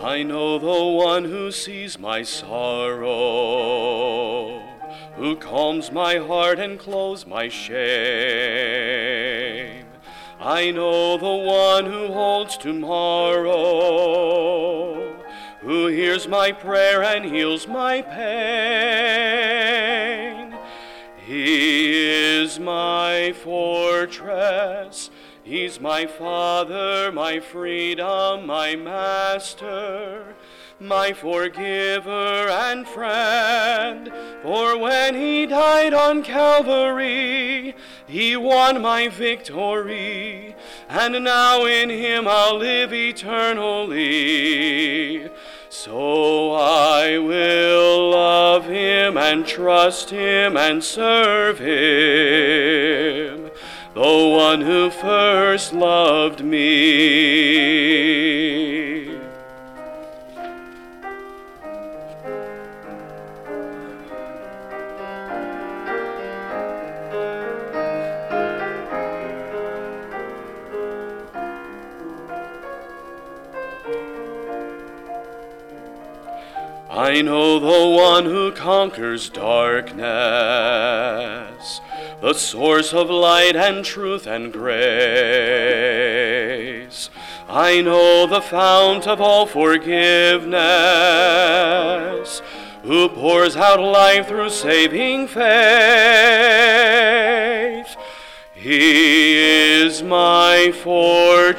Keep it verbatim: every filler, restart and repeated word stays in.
I know the one who sees my sorrow, who calms my heart and clothes my shame. I know the one who holds tomorrow, who hears my prayer and heals my pain. He is my fortress, He's my Father, my freedom, my Master, my forgiver and friend. For when He died on Calvary, He won my victory, and now in Him I'll live eternally. So I will love Him and trust Him and serve Him, the one who first loved me. I know the one who conquers darkness, the source of light and truth and grace. I know the fount of all forgiveness, who pours out life through saving faith. He is my fortress,